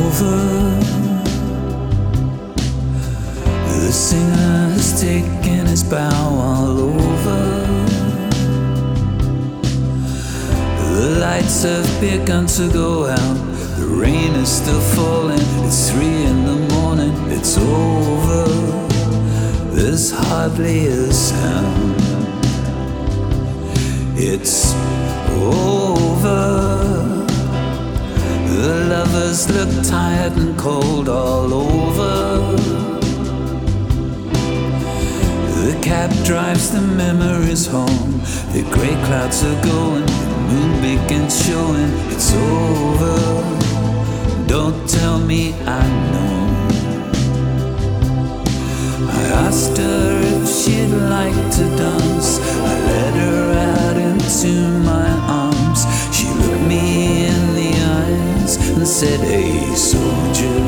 over. The singer has taken his bow all over. The lights have begun to go out. The rain is still falling. It's 3 in the morning. It's over. There's hardly a sound. It's over. The lovers look tired and cold all over. The cab drives the memories home. The grey clouds are going, the moon begins showing. It's over. Don't tell me I know. I asked her if she'd like to dance. I led her out into my arms. She looked me in the eyes and said, "Hey soldier,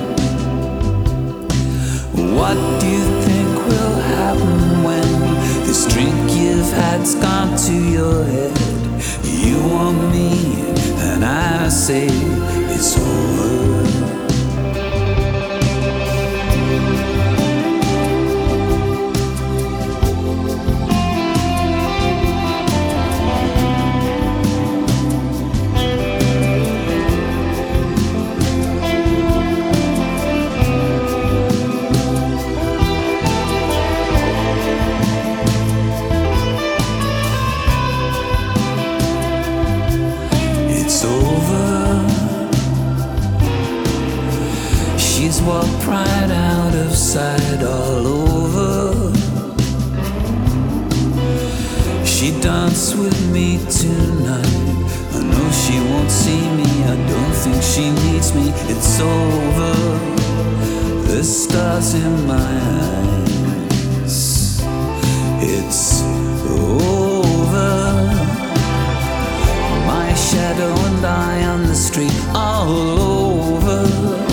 what do you think will happen when this drink you've had's gone to your head? You want me and I say it's over." It's over. She's walked right out of sight all over. She danced with me tonight. I know she won't see me. I don't think she needs me. It's over. The stars in my eyes. It's over. My shadow and I on the street all over.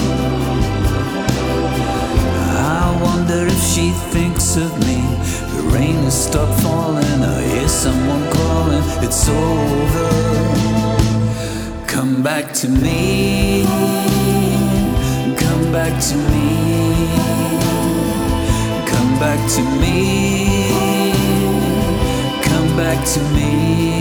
I wonder if she thinks of me. The rain has stopped falling. I hear someone calling. It's over. Come back to me. Come back to me. Come back to me. Come back to me.